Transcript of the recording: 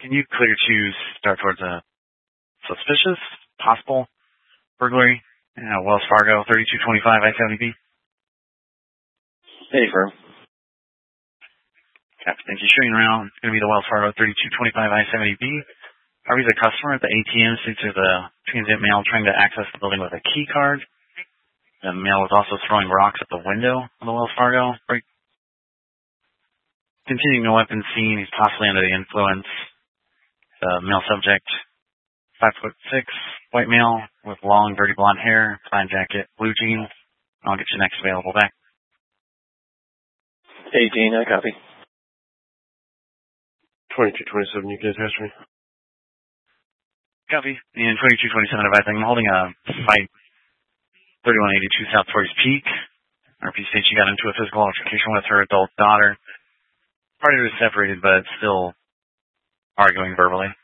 Can you clear to start towards a suspicious, possible burglary? Wells Fargo, 3225 I-70B. Hey, firm. Captain, thank you. Showing around. It's going to be the Wells Fargo 3225 I-70B. Harvey's a customer at the ATM since there's a transient male trying to access the building with a key card. The male was also throwing rocks at the window of the Wells Fargo. Continuing the weapon scene, he's possibly under the influence. The male subject, 5'6", white male with long, dirty blonde hair, plaid jacket, blue jeans. I'll get you next available back. 18, I copy. 2227, you can attach me. Copy. And 2227 advising, I'm holding a fight 3182 South Torrey's Peak. RP states she got into a physical altercation with her adult daughter. Party was separated, but still arguing verbally.